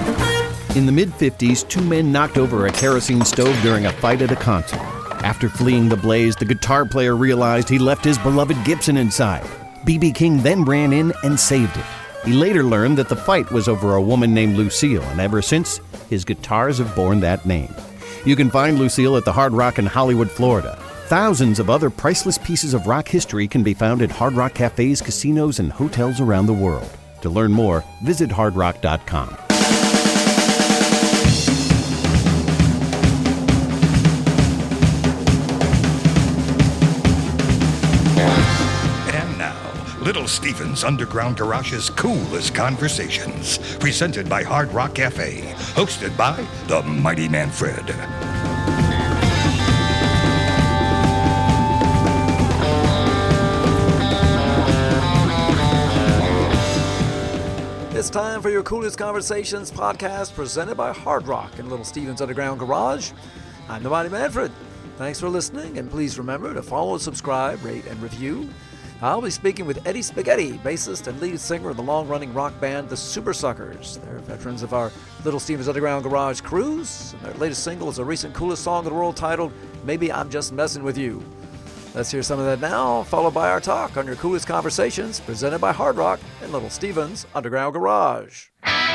In the mid-50s, two men knocked over a kerosene stove during a fight at a concert. After fleeing the blaze, the guitar player realized he left his beloved Gibson inside. B.B. King then ran in and saved it. He later learned that the fight was over a woman named Lucille, and ever since, his guitars have borne that name. You can find Lucille at the Hard Rock in Hollywood, Florida. Thousands of other priceless pieces of rock history can be found at Hard Rock cafes, casinos, and hotels around the world. To learn more, visit hardrock.com. Little Steven's Underground Garage's Coolest Conversations, presented by Hard Rock Cafe, hosted by the Mighty Manfred. It's time for your Coolest Conversations podcast, presented by Hard Rock and Little Steven's Underground Garage. I'm the Mighty Manfred. Thanks for listening, and please remember to follow, subscribe, rate, and review. I'll be speaking with Eddie Spaghetti, bassist and lead singer of the long-running rock band The Supersuckers. They're veterans of our Little Steven's Underground Garage cruise, and their latest single is a recent coolest song in the world titled, Maybe I'm Just Messing With You. Let's hear some of that now, followed by our talk on your Coolest Conversations, presented by Hard Rock and Little Steven's Underground Garage.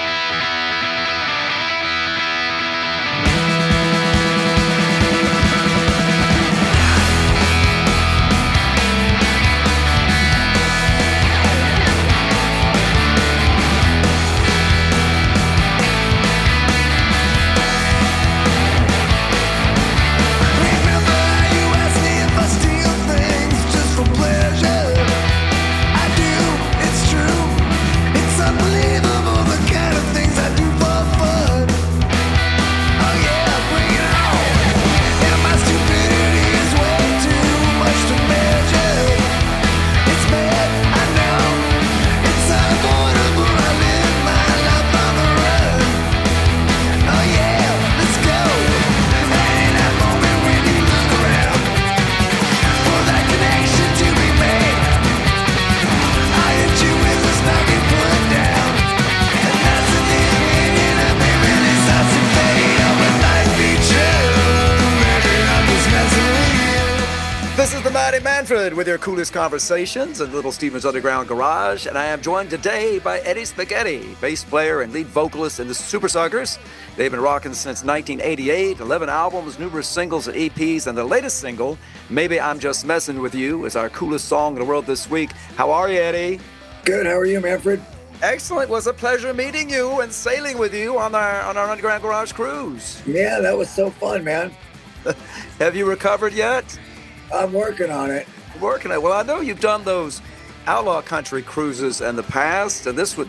Manfred with your Coolest Conversations in Little Steven's Underground Garage, and I am joined today by Eddie Spaghetti, bass player and lead vocalist in the Supersuckers. They've been rocking since 1988, 11 albums, numerous singles and EPs, and the latest single, Maybe I'm Just Messing With You, is our coolest song in the world this week. How are you, Eddie? Good, how are you, Manfred? Excellent. It was a pleasure meeting you and sailing with you on our Underground Garage cruise. Yeah, that was so fun, man. Have you recovered yet? I'm working on it. Well, I know you've done those outlaw country cruises in the past, and this was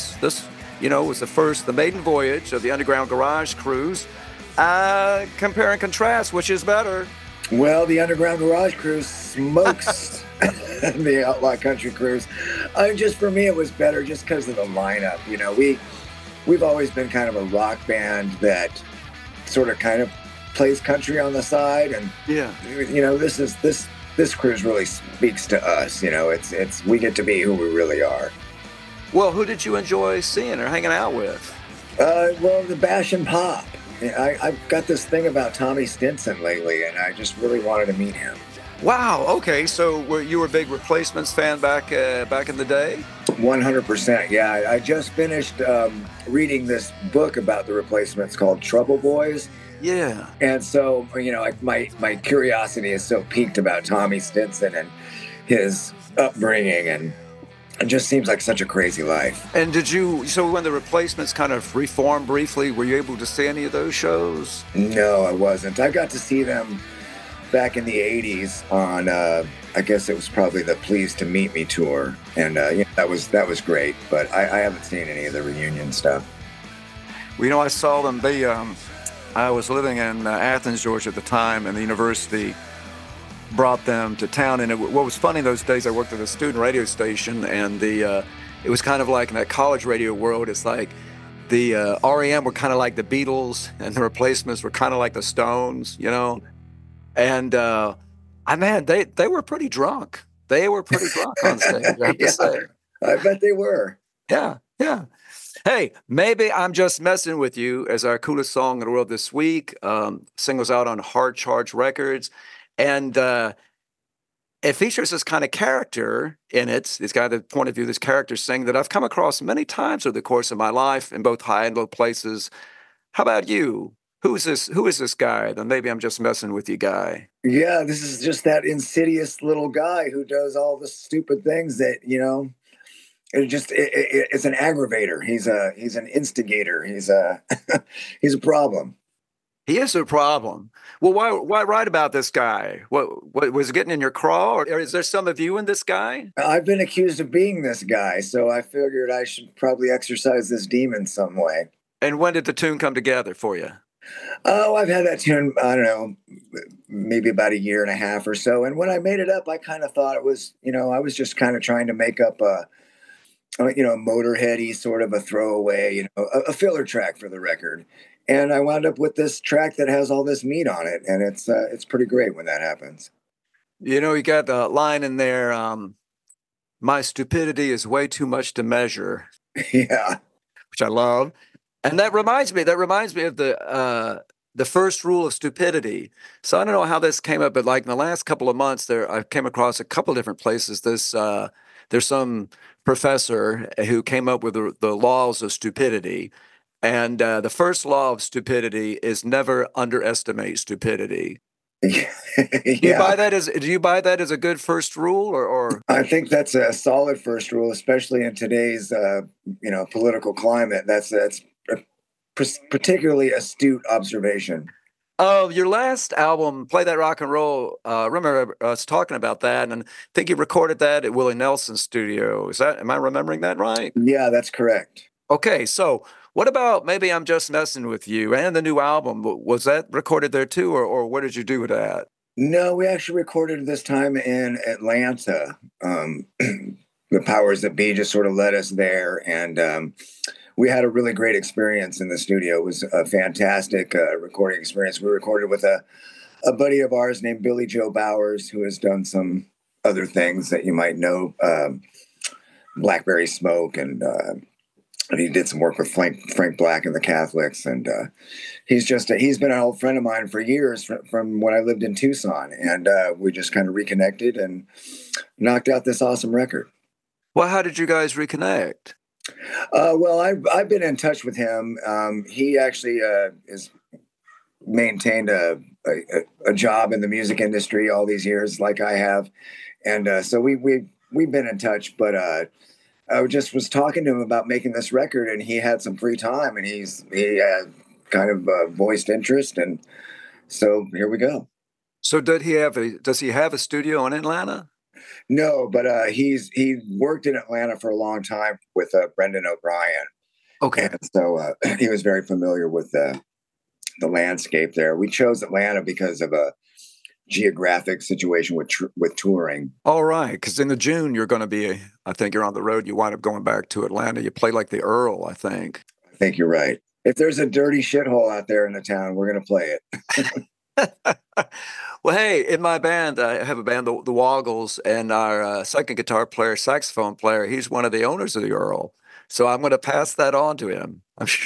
the maiden voyage of the Underground Garage cruise. Compare and contrast, which is better? Well, the Underground Garage cruise smokes the outlaw country cruise. Just for me, it was better just because of the lineup. You know, we've always been kind of a rock band that sort of kind of plays country on the side, and you know, this cruise really speaks to us. You know, it's we get to be who we really are. Well, who did you enjoy seeing or hanging out with? Well, the Bash and Pop. I've got this thing about Tommy Stinson lately, and I just really wanted to meet him. Wow. Okay, so you were a big Replacements fan back in the day? 100%. Yeah, I just finished reading this book about the Replacements called Trouble Boys. Yeah. And so, you know, like my curiosity is so piqued about Tommy Stinson and his upbringing, and it just seems like such a crazy life. And so when the Replacements kind of reformed briefly, were you able to see any of those shows? No, I wasn't. I got to see them back in the 80s on, I guess it was probably the Pleased to Meet Me tour. And that was great, but I haven't seen any of the reunion stuff. Well, you know, I saw them, I was living in Athens, Georgia at the time, and the university brought them to town. And what was funny those days, I worked at a student radio station, and it was kind of like in that college radio world, it's like the REM were kind of like the Beatles, and the Replacements were kind of like the Stones, you know. And man, they were pretty drunk. They were pretty drunk on stage, I have to say. I bet they were. Yeah. Hey, maybe I'm just messing with you as our coolest song in the world this week. Singles out on Hard Charge Records. And it features this kind of character in it. It's got the point of view, this character sing that I've come across many times over the course of my life in both high and low places. How about you? Who is this guy? Then maybe I'm just messing with you guy. Yeah, this is just that insidious little guy who does all the stupid things that, it's an aggravator. He's an instigator. He's a he's a problem. He is a problem. Well, why write about this guy? What was it getting in your craw, or is there some of you in this guy? I've been accused of being this guy, so I figured I should probably exercise this demon some way. And when did the tune come together for you? Oh, I've had that tune, I don't know, maybe about a year and a half or so. And when I made it up, I kind of thought it was, I was just kind of trying to make up a Motorhead-y sort of a throwaway, a filler track for the record. And I wound up with this track that has all this meat on it. And it's pretty great when that happens. You got the line in there, my stupidity is way too much to measure. Yeah. Which I love. And that reminds me of the first rule of stupidity. So I don't know how this came up, but like in the last couple of months I came across a couple of different places. There's some professor who came up with the laws of stupidity. And the first law of stupidity is never underestimate stupidity. Yeah. Do you buy that as a good first rule, or? I think that's a solid first rule, especially in today's political climate. That's a particularly astute observation. Oh, your last album, Play That Rock and Roll. Remember us talking about that, and I think you recorded that at Willie Nelson's studio. Am I remembering that right? Yeah, that's correct. Okay, so what about Maybe I'm Just Messing with You and the new album? Was that recorded there too, or what did you do with that? No, we actually recorded this time in Atlanta. The powers that be just sort of led us there, and we had a really great experience in the studio. It was a fantastic recording experience. We recorded with a buddy of ours named Billy Joe Bowers, who has done some other things that you might know, Blackberry Smoke, and he did some work with Frank Black and the Catholics. And he's been an old friend of mine for years from when I lived in Tucson. And we just kind of reconnected and knocked out this awesome record. Well, how did you guys reconnect? Well, I've been in touch with him. He actually has maintained a job in the music industry all these years, like I have, and so we've been in touch. But I just was talking to him about making this record, and he had some free time, and he kind of voiced interest, and so here we go. So does he have a studio in Atlanta? No, but he worked in Atlanta for a long time with Brendan O'Brien. Okay. And so he was very familiar with the landscape there. We chose Atlanta because of a geographic situation with touring. All right, because in the June you're going to be, I think you're on the road. You wind up going back to Atlanta. You play like the Earl, I think. I think you're right. If there's a dirty shithole out there in the town, we're going to play it. Well, hey, in my band, I have a band, the Woggles, and our second guitar player, saxophone player, he's one of the owners of the Earl. So I'm going to pass that on to him.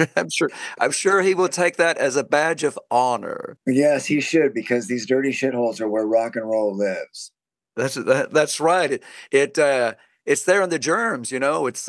I'm sure he will take that as a badge of honor. Yes, he should, because these dirty shitholes are where rock and roll lives. That's right. It's there in the germs, It's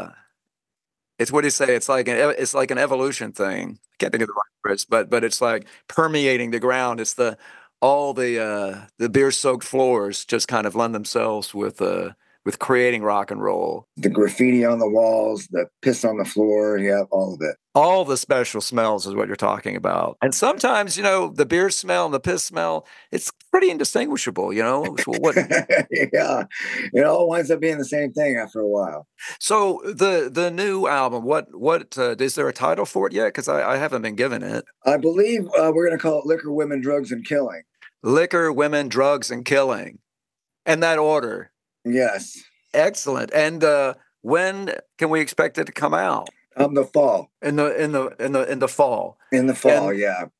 what do you say? It's like an evolution thing. I can't think of the right words, but it's like permeating the ground. It's all the beer-soaked floors just kind of lend themselves with creating rock and roll. The graffiti on the walls, the piss on the floor, yeah, all of it. All the special smells is what you're talking about. And sometimes, the beer smell and the piss smell, it's pretty indistinguishable, What... Yeah, it all winds up being the same thing after a while. So the new album, what is there a title for it yet? Because I haven't been given it. I believe we're going to call it Liquor, Women, Drugs, and Killing. Liquor, Women, Drugs, and Killing. In that order. Yes. Excellent. And when can we expect it to come out? The fall. In the fall. In the fall, yeah.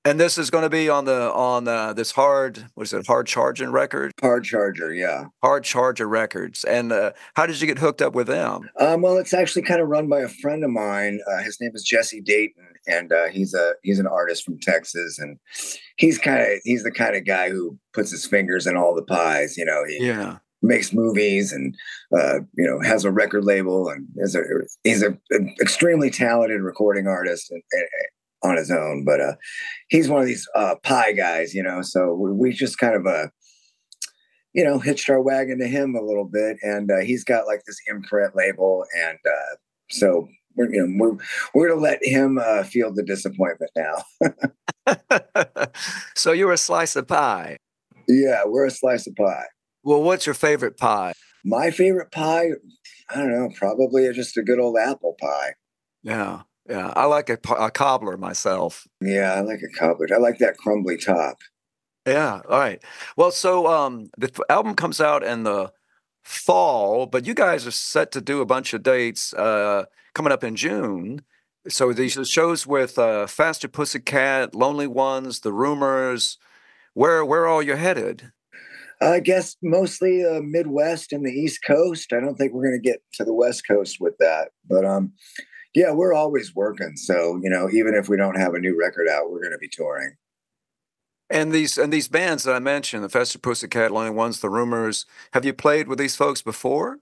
And this is going to be on this Hard Charging record? Hard Charger, yeah. Hard Charger Records. And how did you get hooked up with them? Well, it's actually kind of run by a friend of mine. His name is Jesse Dayton, and he's an artist from Texas, and he's the kind of guy who puts his fingers in all the pies. You know, he makes movies and has a record label, and he's an extremely talented recording artist and on his own. But he's one of these pie guys, So we just kind of hitched our wagon to him a little bit, and he's got like this imprint label, and so we're going to let him feel the disappointment now. So you're a slice of pie. Yeah, we're a slice of pie. Well, what's your favorite pie? My favorite pie, I don't know, probably just a good old apple pie. Yeah. Yeah, I like a cobbler myself. Yeah, I like a cobbler. I like that crumbly top. Yeah, all right. Well, so the album comes out in the fall, but you guys are set to do a bunch of dates coming up in June. So these are shows with Faster Pussycat, Lonely Ones, The Rumors. Where are all you headed? I guess mostly Midwest and the East Coast. I don't think we're going to get to the West Coast with that, but yeah, we're always working. So, even if we don't have a new record out, we're going to be touring. And these bands that I mentioned, the Faster Pussycat, Lonely Ones, The Rumors, have you played with these folks before?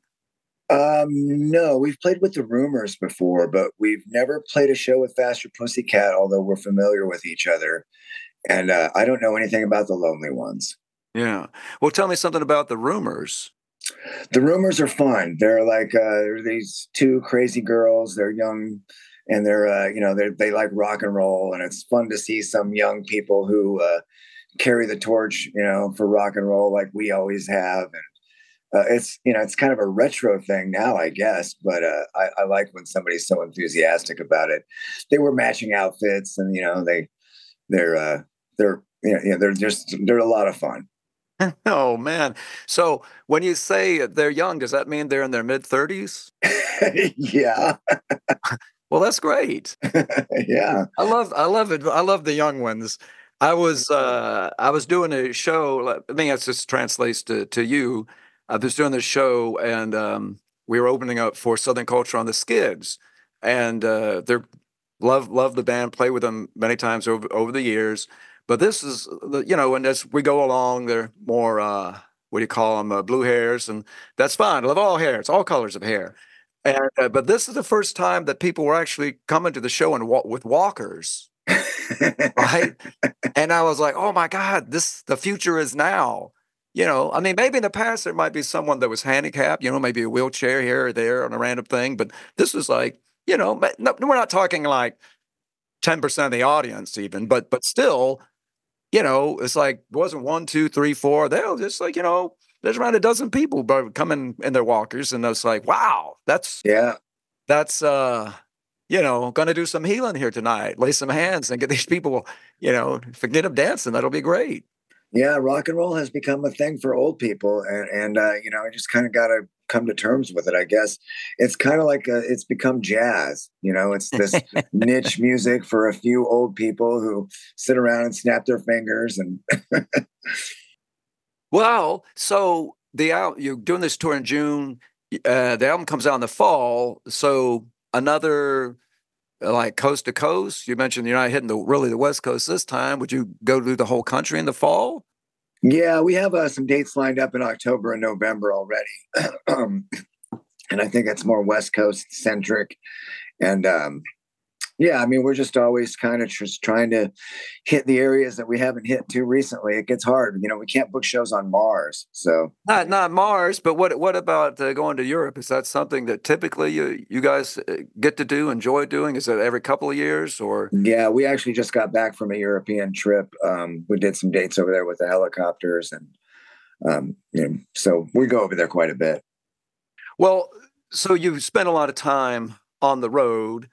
No, we've played with The Rumors before, but we've never played a show with Faster Pussycat, although we're familiar with each other. And I don't know anything about the Lonely Ones. Yeah. Well, tell me something about The Rumors. The Rumors are fun. They're like they're these two crazy girls. They're young, and they like rock and roll, and it's fun to see some young people who carry the torch, for rock and roll like we always have. And it's kind of a retro thing now, I guess. But I like when somebody's so enthusiastic about it. They wear matching outfits, and they're a lot of fun. Oh, man. So when you say they're young, does that mean they're in their mid-30s? Yeah. Well, that's great. Yeah. I love it. I love the young ones. I was doing a show. I think that just translates to you. I was doing this show, and we were opening up for Southern Culture on the Skids. And they're love the band, play with them many times over the years. But this is, and as we go along, they're more, what do you call them, blue hairs, and that's fine. I love all hair. It's all colors of hair. And but this is the first time that people were actually coming to the show and with walkers, right? And I was like, oh my God, the future is now. I mean, maybe in the past there might be someone that was handicapped, maybe a wheelchair here or there on a random thing. But this was like, no, we're not talking like 10% of the audience even, but still. It's like, it wasn't 1, 2, 3, 4. They were just like, there's around a dozen people coming in their walkers. And it's like, wow, that's going to do some healing here tonight. Lay some hands and get these people, forget them dancing. That'll be great. Yeah, rock and roll has become a thing for old people. And I just kind of got to come to terms with it, I guess. It's kind of like it's become jazz. It's this niche music for a few old people who sit around and snap their fingers. And Well, so you're doing this tour in June. The album comes out in the fall. So another like coast to coast. You mentioned you're not hitting the West Coast this time. Would you go do the whole country in the fall? Yeah, we have some dates lined up in October and November already. And I think it's more West Coast centric. And we're just always kind of just trying to hit the areas that we haven't hit too recently. It gets hard. We can't book shows on Mars. So not Mars, but what about going to Europe? Is that something that typically you guys get to do, enjoy doing? Is it every couple of years or? Yeah, we actually just got back from a European trip. We did some dates over there with the helicopters, and so we go over there quite a bit. Well, so you've spent a lot of time on the road.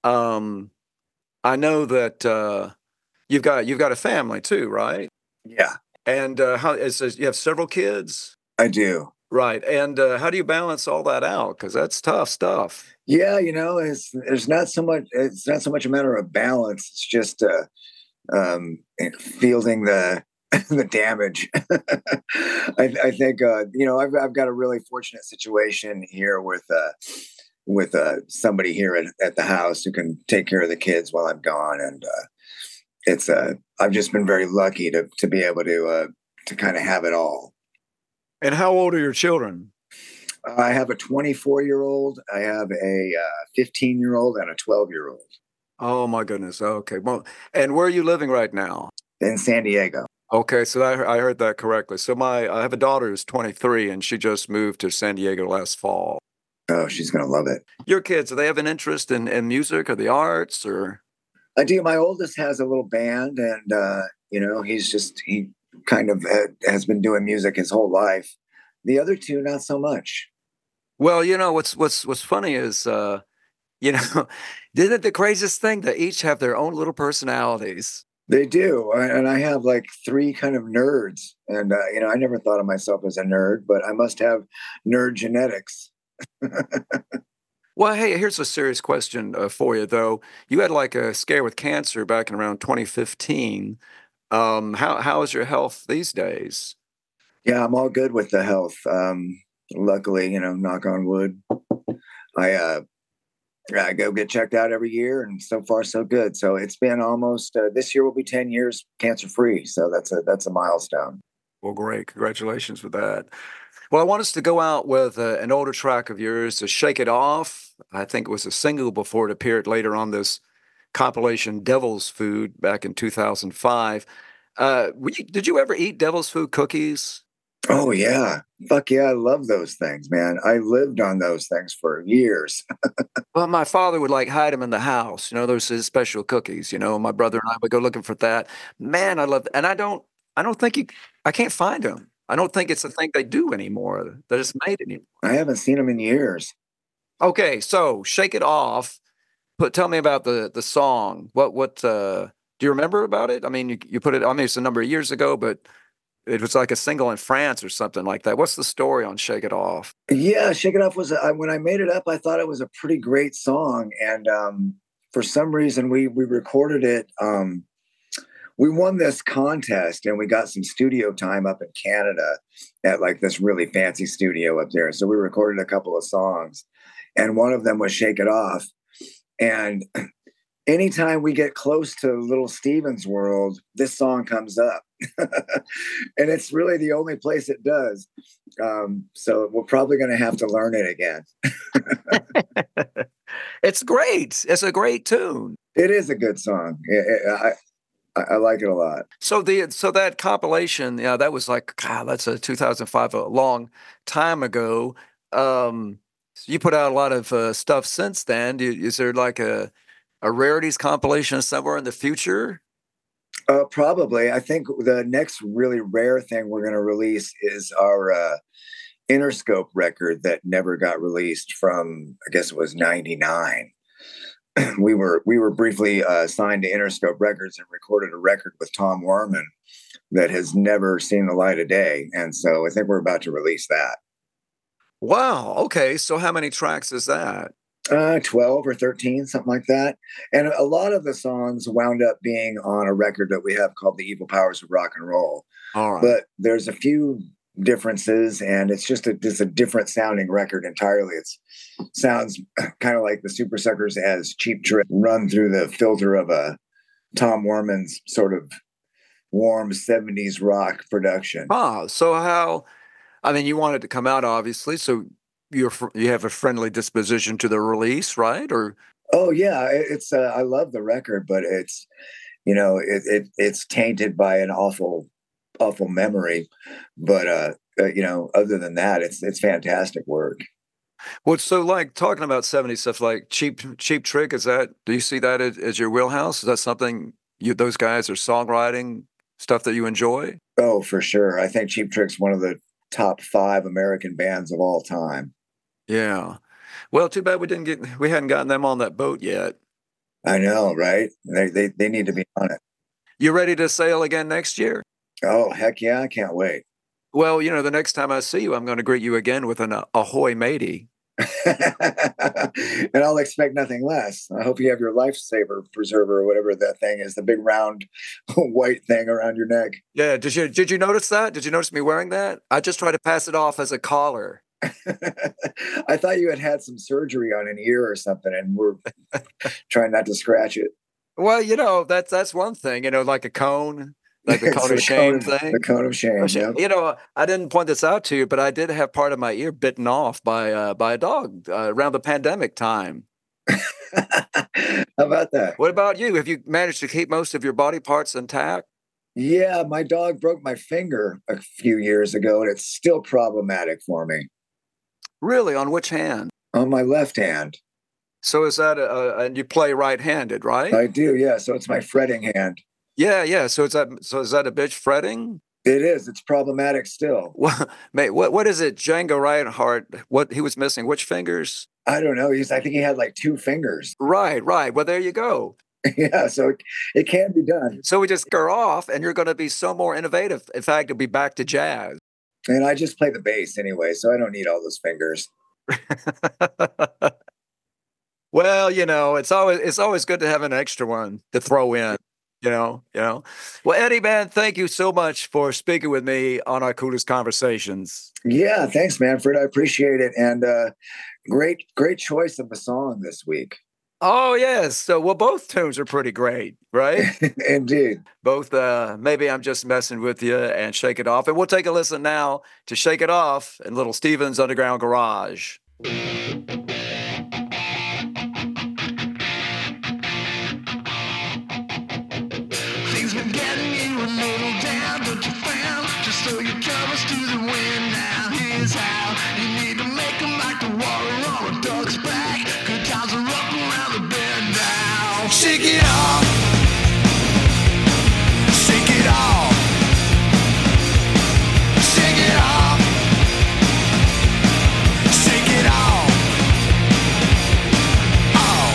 I know that you've got a family too, right? Yeah. And it says you have several kids? I do. Right. And how do you balance all that out? Because that's tough stuff. Yeah, it's not so much a matter of balance. It's just fielding the the damage. I think I've got a really fortunate situation here with somebody here at the house who can take care of the kids while I'm gone, and it's I've just been very lucky to be able to kind of have it all. And how old are your children? I have a 24-year-old, I have a 15-year-old, and a 12-year-old. Oh my goodness. Okay. Well, and where are you living right now? In San Diego. Okay, so I heard that correctly. So I have a daughter who's 23, and she just moved to San Diego last fall. Oh, she's gonna love it. Your kids, do they have an interest in music or the arts or? I do. My oldest has a little band, and he kind of has been doing music his whole life. The other two, not so much. Well, what's funny is isn't it the craziest thing? They each have their own little personalities. They do, and I have like three kind of nerds, and I never thought of myself as a nerd, but I must have nerd genetics. Well, hey, here's a serious question for you, though. You had like a scare with cancer back in around 2015. How is your health these days? Yeah, I'm all good with the health. Luckily, knock on wood. I go get checked out every year, and so far so good. So it's been almost this year will be 10 years cancer free. So that's a milestone. Well, great. Congratulations with that. Well, I want us to go out with an older track of yours, to Shake It Off. I think it was a single before it appeared later on this compilation, Devil's Food, back in 2005. Did you ever eat Devil's Food cookies? Oh, yeah. Fuck yeah. I love those things, man. I lived on those things for years. Well, my father would like hide them in the house. Those his special cookies. My brother and I would go looking for that. Man, I love, and I don't think I can't find them. I don't think it's a thing they do anymore. That it's made anymore. I haven't seen them in years. Okay, so Shake It Off. Tell me about the song. What do you remember about it? I mean, you put it. I mean, it's a number of years ago, but it was like a single in France or something like that. What's the story on Shake It Off? Yeah, Shake It Off was when I made it up, I thought it was a pretty great song, and for some reason we recorded it. We won this contest, and we got some studio time up in Canada at like this really fancy studio up there. So we recorded a couple of songs, and one of them was Shake It Off. And anytime we get close to Little Steven's world, this song comes up. And it's really the only place it does. So we're probably going to have to learn it again. It's great. It's a great tune. It is a good song. I like it a lot. So that compilation, yeah, that was like, God, that's a 2005, a long time ago. You put out a lot of stuff since then. Is there like a rarities compilation somewhere in the future? Probably. I think the next really rare thing we're going to release is our Interscope record that never got released from, I guess it was 99. We were briefly signed to Interscope Records and recorded a record with Tom Werman that has never seen the light of day. And so I think we're about to release that. Wow. Okay. So how many tracks is that? 12 or 13, something like that. And a lot of the songs wound up being on a record that we have called The Evil Powers of Rock and Roll. All right. But there's a few differences, and it's just a different sounding record entirely. It sounds kind of like the Super Suckers as Cheap Trick run through the filter of a Tom Werman's sort of warm 70s rock production. So how, I mean, you want it to come out, obviously, so you have a friendly disposition to the release, right? Or oh yeah, it's I love the record, but it's it's tainted by an awful memory. But other than that, it's fantastic work. Well, so like talking about 70s stuff like Cheap Trick, do you see that as your wheelhouse? Is that something those guys are songwriting stuff that you enjoy? Oh, for sure. I think Cheap Trick's one of the top 5 American bands of all time. Yeah. Well, too bad we hadn't gotten them on that boat yet. I know, right? They need to be on it. You ready to sail again next year? Oh, heck yeah. I can't wait. Well, the next time I see you, I'm going to greet you again with an ahoy matey. And I'll expect nothing less. I hope you have your lifesaver preserver or whatever that thing is, the big round white thing around your neck. Yeah. Did you notice that? Did you notice me wearing that? I just try to pass it off as a collar. I thought you had some surgery on an ear or something, and we're trying not to scratch it. Well, that's one thing, like a cone. Like the cone of shame thing? The cone of shame, yeah. I didn't point this out to you, but I did have part of my ear bitten off by a dog around the pandemic time. How about that? What about you? Have you managed to keep most of your body parts intact? Yeah, my dog broke my finger a few years ago, and it's still problematic for me. Really? On which hand? On my left hand. So is that and you play right-handed, right? I do, yeah. So it's my fretting hand. Yeah. So is that a bitch fretting? It is. It's problematic still. Well, mate, what is it? Django Reinhardt, what he was missing? Which fingers? I don't know. I think he had like 2 fingers. Right. Well, there you go. Yeah, so it can be done. So we just go off, and you're going to be so more innovative. In fact, it'll be back to jazz. And I just play the bass anyway, so I don't need all those fingers. Well, it's always good to have an extra one to throw in. Well, Eddie, man, thank you so much for speaking with me on our Coolest Conversations. Yeah, thanks, Manfred. I appreciate it. And great choice of a song this week. Oh, yes. So, well, both tunes are pretty great, right? Indeed. Both, Maybe I'm Just Messing With You and Shake It Off. And we'll take a listen now to Shake It Off in Little Steven's Underground Garage. Shake it off. Shake it off. Shake it off. Shake it off. Oh.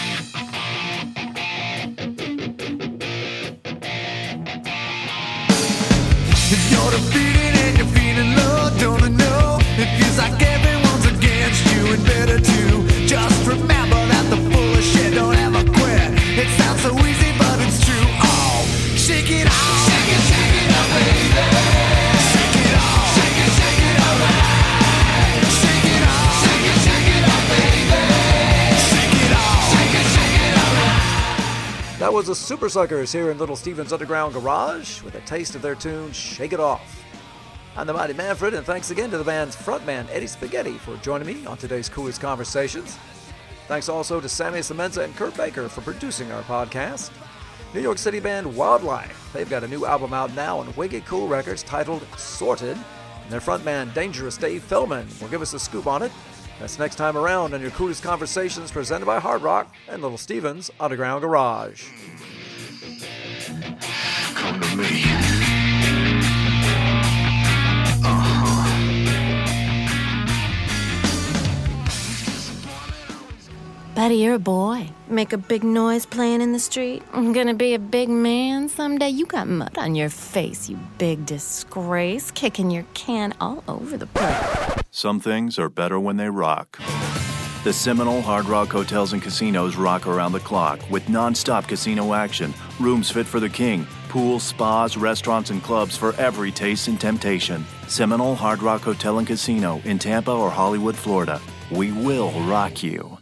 If you're defeated and you're feeling low, don't know. It feels like everyone's against you and better to just remember that the foolish shit don't ever quit. It sounds so easy, but it's true. Oh, shake it off. Shake it up, baby. Shake it off. Shake it up, right. Shake it off. Shake it up, baby. Shake it off. Shake it up, right. That was the Super Suckers here in Little Steven's Underground Garage with a taste of their tune, Shake It Off. I'm the Mighty Manfred, and thanks again to the band's frontman, Eddie Spaghetti, for joining me on today's Coolest Conversations. Thanks also to Sammy Semenza and Kurt Baker for producing our podcast. New York City band Wildlife. They've got a new album out now on Wicked Cool Records titled Sorted. And their frontman, Dangerous Dave Feldman, will give us a scoop on it. That's next time around on your Coolest Conversations presented by Hard Rock and Little Steven's Underground Garage. Come to me. Buddy, you're a boy. Make a big noise playing in the street. I'm gonna be a big man someday. You got mud on your face, you big disgrace. Kicking your can all over the place. Some things are better when they rock. The Seminole Hard Rock Hotels and Casinos rock around the clock with non-stop casino action, rooms fit for the king, pools, spas, restaurants, and clubs for every taste and temptation. Seminole Hard Rock Hotel and Casino in Tampa or Hollywood, Florida. We will rock you.